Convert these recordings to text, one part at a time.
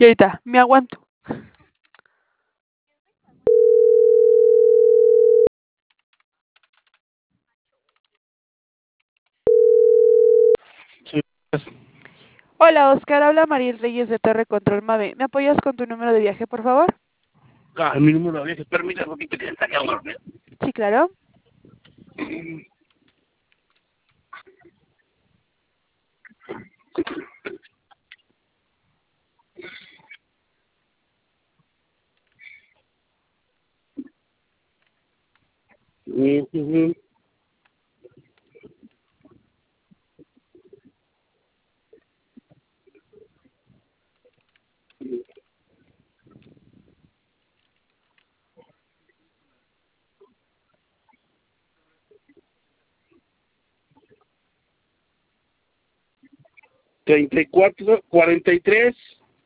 Y ahorita, me aguanto. Sí. Hola, Oscar. Habla Mariel Reyes de Torre Control Mave. ¿Me apoyas con tu número de viaje, por favor? Mi número de viaje, permítame un poquito que está acá. Sí, claro. Ujú. Treinta y cuatro, 43,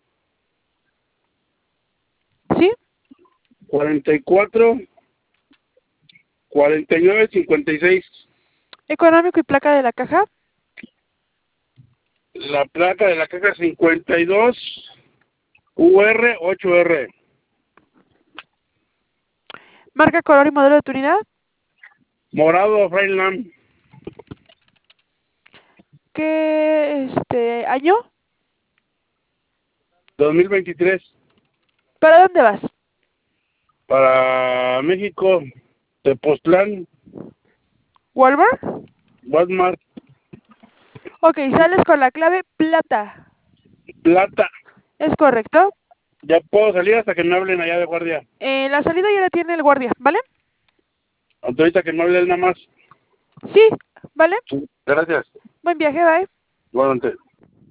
¿Sí? 44, 49, 56. Económico y placa de la caja. La placa de la caja 52, UR 8R. Marca, color y modelo de tu unidad. Morado Freiland. ¿Qué año? 2023. ¿Para dónde vas? Para México, Tepoztlán, ¿Walmart? Walmart, Ok, sales con la clave plata. Plata. ¿Es correcto? Ya puedo salir hasta que me hablen allá de guardia. La salida ya la tiene el guardia, ¿vale? Ahorita que me hable él nada más. Sí, ¿vale? Sí, gracias. Buen viaje, bye. Igualmente.